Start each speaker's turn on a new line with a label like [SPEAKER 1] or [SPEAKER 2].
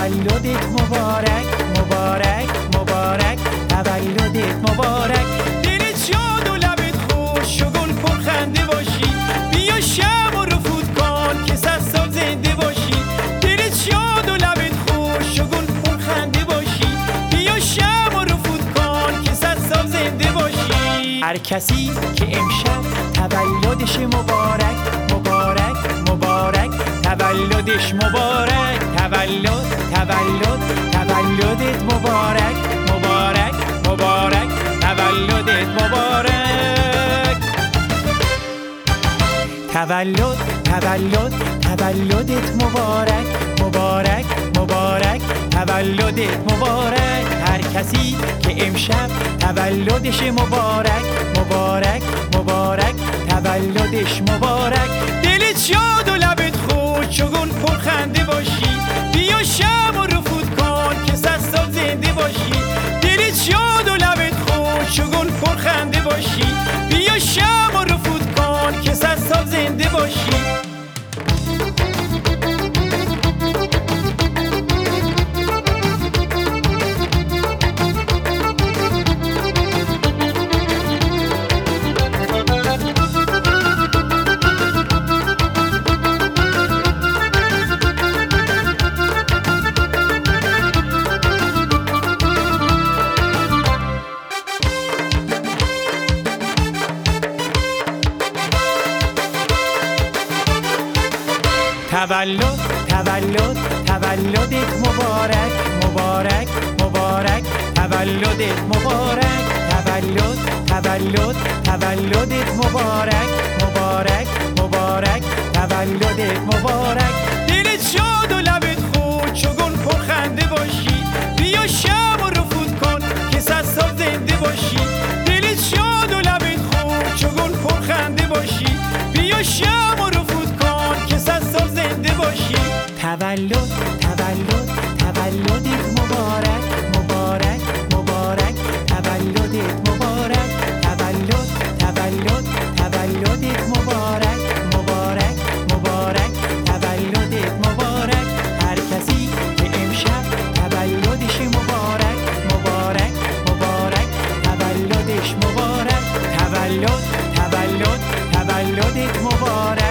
[SPEAKER 1] تولدت مبارک مبارک مبارک، تولدت مبارک. دلت شاد و لبت خوش و گل پرخنده باشی، بیا شمع رو فوت کن که 100 سال زنده باشی. دلت شاد و لبت خوش و گل پرخنده باشی، بیا شمع رو فوت کن که 100 سال زنده باشی. هر کسی که امشب تولدش مبارک مبارک مبارک، تولدش مبارک، تولدت مبارک مبارک مبارک، تولدت مبارک. تولدت مبارک مبارک مبارک، تولدت مبارک. هر کسی که امشب تولدش مبارک مبارک مبارک، تولدش مبارک. دلت شاد و لبت خوش و گل پرخنده باشی، بیا شمع رو فوت کن که 100 سال زنده باشی. دلت شاد و لبت خوش و گل پرخنده باشی، بیا شمع رو فوت کن که 100 سال زنده باشی. تولدت مبارک مبارک مبارک، تولدت مبارک. تولدت مبارک مبارک مبارک، تولدت مبارک. دلت شاد و لبت خوش و گل پرخنده باشی، بیا شمع رو فوت کن که 100 سال زنده باشی. دلت شاد و لبت خوش و گل پرخنده باشی، بیا شمع رو فوت کن که 100 سال زنده باشی. تولدت مبارک مبارک مبارک، تولدت مبارک. تولدت مبارک مبارک مبارک، تولدت مبارک. هر کسی که امشب تولدش مبارک مبارک مبارک، تولدش مبارک. تولدت مبارک